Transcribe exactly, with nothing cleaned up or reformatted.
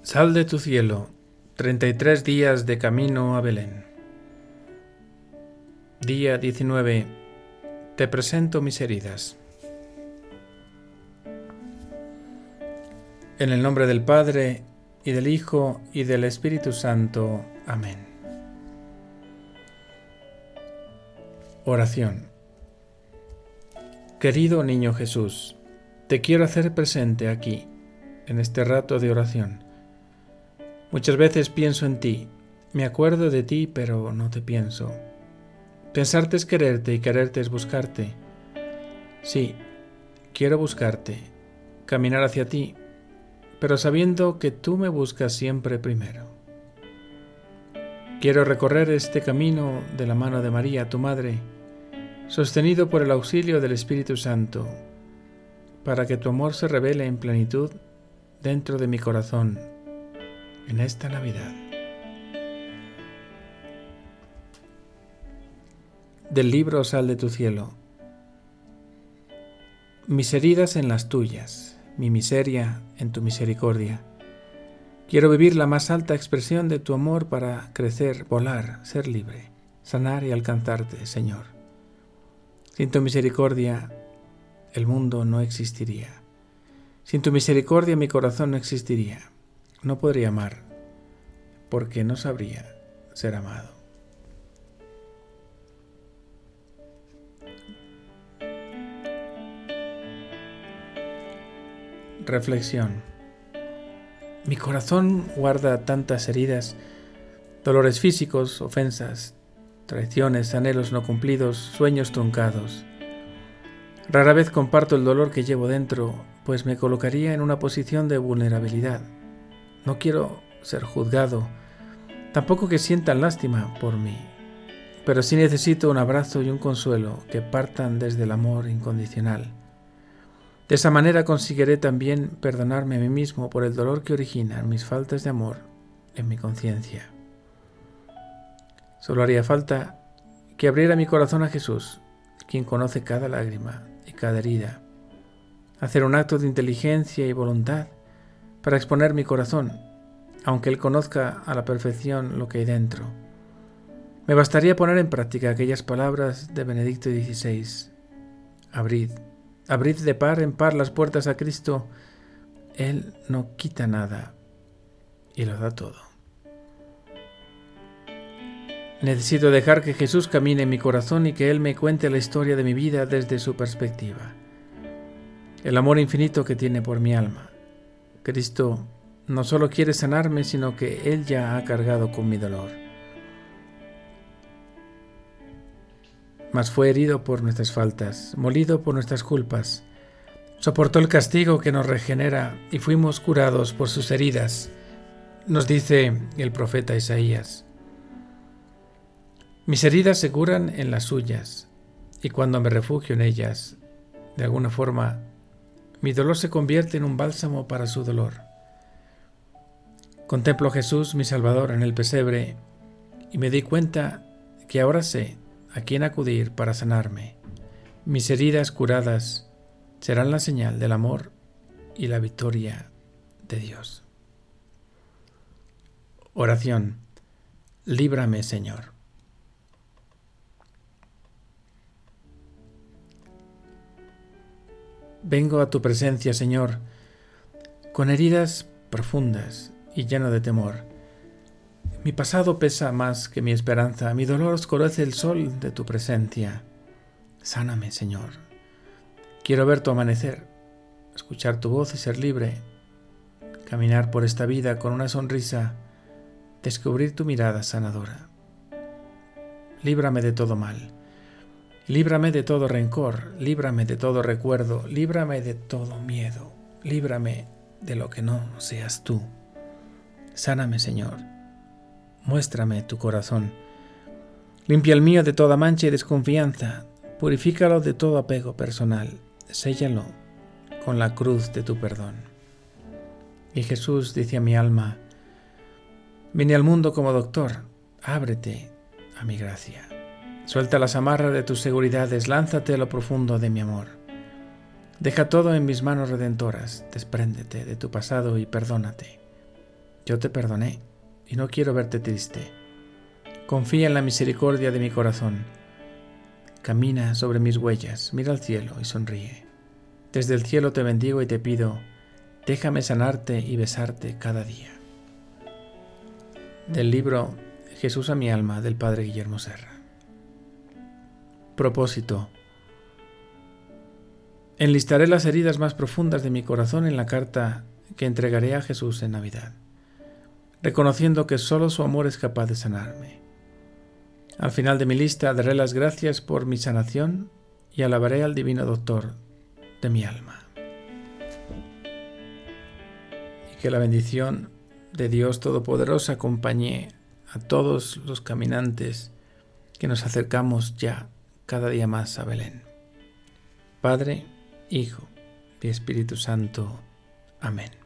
Sal de tu cielo, treinta y tres días de camino a Belén. Día diecinueve. Te presento mis heridas. En el nombre del Padre, y del Hijo, y del Espíritu Santo. Amén. Oración. Querido niño Jesús, te quiero hacer presente aquí, en este rato de oración. Muchas veces pienso en ti, me acuerdo de ti, pero no te pienso. Pensarte es quererte y quererte es buscarte. Sí, quiero buscarte, caminar hacia ti, pero sabiendo que tú me buscas siempre primero. Quiero recorrer este camino de la mano de María, tu Madre, sostenido por el auxilio del Espíritu Santo, para que tu amor se revele en plenitud dentro de mi corazón en esta Navidad. Del libro Sal de tu cielo. Mis heridas en las tuyas, mi miseria en tu misericordia. Quiero vivir la más alta expresión de tu amor para crecer, volar, ser libre, sanar y alcanzarte, Señor. Sin tu misericordia, el mundo no existiría. Sin tu misericordia, mi corazón no existiría. No podría amar, porque no sabría ser amado. Reflexión. Mi corazón guarda tantas heridas, dolores físicos, ofensas, traiciones, anhelos no cumplidos, sueños truncados. Rara vez comparto el dolor que llevo dentro, pues me colocaría en una posición de vulnerabilidad. No quiero ser juzgado, tampoco que sientan lástima por mí, pero sí necesito un abrazo y un consuelo que partan desde el amor incondicional. De esa manera conseguiré también perdonarme a mí mismo por el dolor que originan mis faltas de amor en mi conciencia. Solo haría falta que abriera mi corazón a Jesús, quien conoce cada lágrima y cada herida. Hacer un acto de inteligencia y voluntad para exponer mi corazón, aunque Él conozca a la perfección lo que hay dentro. Me bastaría poner en práctica aquellas palabras de Benedicto dieciséis. Abrid, abrid de par en par las puertas a Cristo. Él no quita nada y lo da todo. Necesito dejar que Jesús camine en mi corazón y que Él me cuente la historia de mi vida desde su perspectiva. El amor infinito que tiene por mi alma. Cristo no solo quiere sanarme, sino que Él ya ha cargado con mi dolor. Mas fue herido por nuestras faltas, molido por nuestras culpas. Soportó el castigo que nos regenera y fuimos curados por sus heridas, nos dice el profeta Isaías. Mis heridas se curan en las suyas, y cuando me refugio en ellas, de alguna forma, mi dolor se convierte en un bálsamo para su dolor. Contemplo a Jesús, mi Salvador, en el pesebre, y me di cuenta que ahora sé a quién acudir para sanarme. Mis heridas curadas serán la señal del amor y la victoria de Dios. Oración. Líbrame, Señor. Vengo a tu presencia, Señor, con heridas profundas y lleno de temor. Mi pasado pesa más que mi esperanza, mi dolor oscurece el sol de tu presencia. Sáname, Señor. Quiero ver tu amanecer, escuchar tu voz y ser libre, caminar por esta vida con una sonrisa, descubrir tu mirada sanadora. Líbrame de todo mal. Líbrame de todo rencor, líbrame de todo recuerdo, líbrame de todo miedo, líbrame de lo que no seas tú. Sáname, Señor. Muéstrame tu corazón. Limpia el mío de toda mancha y desconfianza. Purifícalo de todo apego personal. Séllalo con la cruz de tu perdón. Y Jesús dice a mi alma: vine al mundo como doctor, ábrete a mi gracia. Suelta las amarras de tus seguridades, lánzate a lo profundo de mi amor. Deja todo en mis manos redentoras, despréndete de tu pasado y perdónate. Yo te perdoné y no quiero verte triste. Confía en la misericordia de mi corazón. Camina sobre mis huellas, mira al cielo y sonríe. Desde el cielo te bendigo y te pido, déjame sanarte y besarte cada día. Del libro Jesús a mi alma, del Padre Guillermo Serra. Propósito. Enlistaré las heridas más profundas de mi corazón en la carta que entregaré a Jesús en Navidad, reconociendo que solo su amor es capaz de sanarme. Al final de mi lista daré las gracias por mi sanación y alabaré al divino doctor de mi alma. Y que la bendición de Dios Todopoderoso acompañe a todos los caminantes que nos acercamos ya cada día más a Belén. Padre, Hijo y Espíritu Santo. Amén.